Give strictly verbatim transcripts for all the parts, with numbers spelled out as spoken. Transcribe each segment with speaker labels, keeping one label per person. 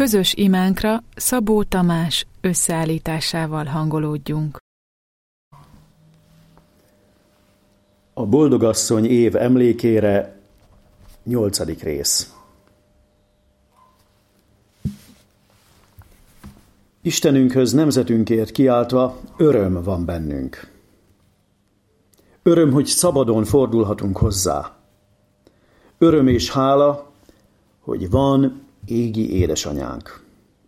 Speaker 1: közös imánkra Szabó Tamás összeállításával hangolódjunk.
Speaker 2: A boldogasszony év emlékére nyolcadik rész. Istenünkhöz nemzetünkért kiáltva öröm van bennünk. Öröm, hogy szabadon fordulhatunk hozzá. Öröm és hála, hogy van égi édesanyánk.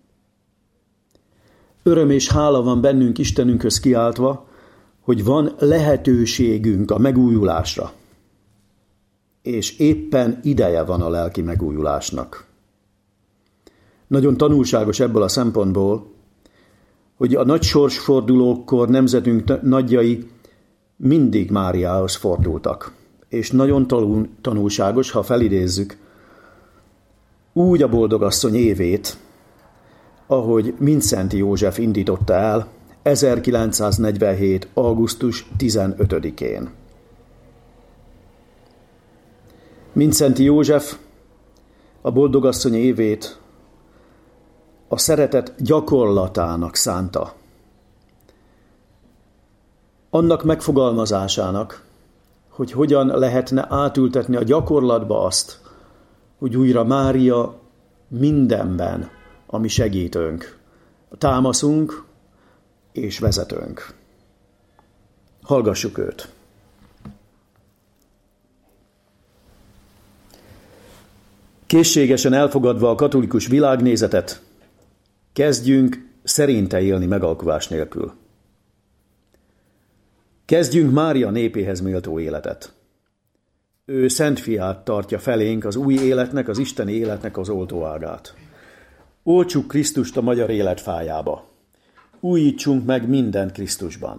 Speaker 2: Öröm és hála van bennünk Istenünkhöz kiáltva, hogy van lehetőségünk a megújulásra. És éppen ideje van a lelki megújulásnak. Nagyon tanulságos ebből a szempontból, hogy a nagy sorsfordulókkor nemzetünk nagyjai mindig Máriához fordultak. És nagyon tanulságos, ha felidézzük úgy a boldogasszony évét, ahogy Mindszenty József indította el ezerkilencszáznegyvenhét. augusztus tizenötödikén. Mindszenty József a boldogasszony évét a szeretet gyakorlatának szánta. Annak megfogalmazásának, hogy hogyan lehetne átültetni a gyakorlatba azt, hogy újra Mária mindenben a mi segítőnk, támaszunk és vezetőnk. Hallgassuk őt! Készségesen elfogadva a katolikus világnézetet, kezdjünk szerinte élni megalkuvás nélkül. Kezdjünk Mária népéhez méltó életet. Ő Szent Fiát tartja felénk az új életnek, az isteni életnek az oltóágát. Oltsuk Krisztust a magyar élet fájába. Újítsunk meg mindent Krisztusban.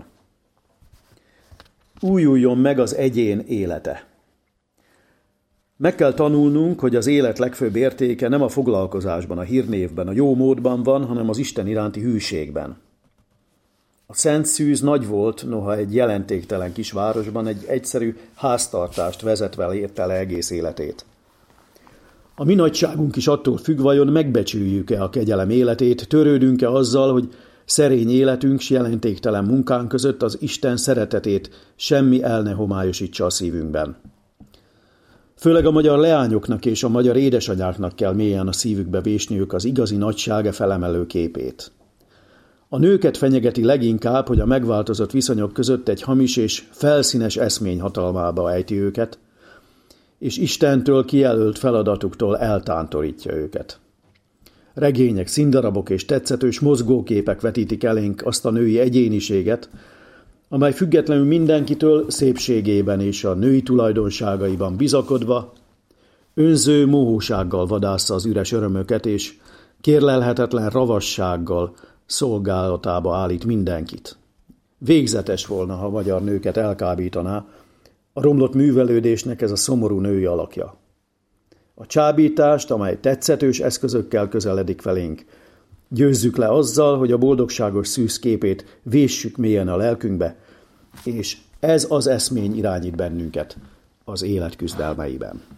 Speaker 2: Újuljon meg az egyén élete. Meg kell tanulnunk, hogy az élet legfőbb értéke nem a foglalkozásban, a hírnévben, a jó módban van, hanem az Isten iránti hűségben. A Szent Szűz nagy volt, noha egy jelentéktelen kisvárosban egy egyszerű háztartást vezetve érte le egész életét. A mi nagyságunk is attól függ, vajon megbecsüljük-e a kegyelem életét, törődünk-e azzal, hogy szerény életünk s jelentéktelen munkánk között az Isten szeretetét semmi el ne homályosítsa a szívünkben. Főleg a magyar leányoknak és a magyar édesanyáknak kell mélyen a szívükbe vésniük az igazi nagysága felemelő képét. A nőket fenyegeti leginkább, hogy a megváltozott viszonyok között egy hamis és felszínes eszmény hatalmába ejti őket, és Istentől kijelölt feladatuktól eltántorítja őket. Regények, színdarabok és tetszetős mozgóképek vetítik elénk azt a női egyéniséget, amely függetlenül mindenkitől szépségében és a női tulajdonságaiban bizakodva, önző mohósággal vadásza az üres örömöket, és kérlelhetetlen ravassággal szolgálatába állít mindenkit. Végzetes volna, ha a magyar nőket elkábítaná a romlott művelődésnek ez a szomorú női alakja. A csábítást, amely tetszetős eszközökkel közeledik felénk, győzzük le azzal, hogy a boldogságos szűz képét véssük mélyen a lelkünkbe, és ez az eszmény irányít bennünket az élet küzdelmeiben.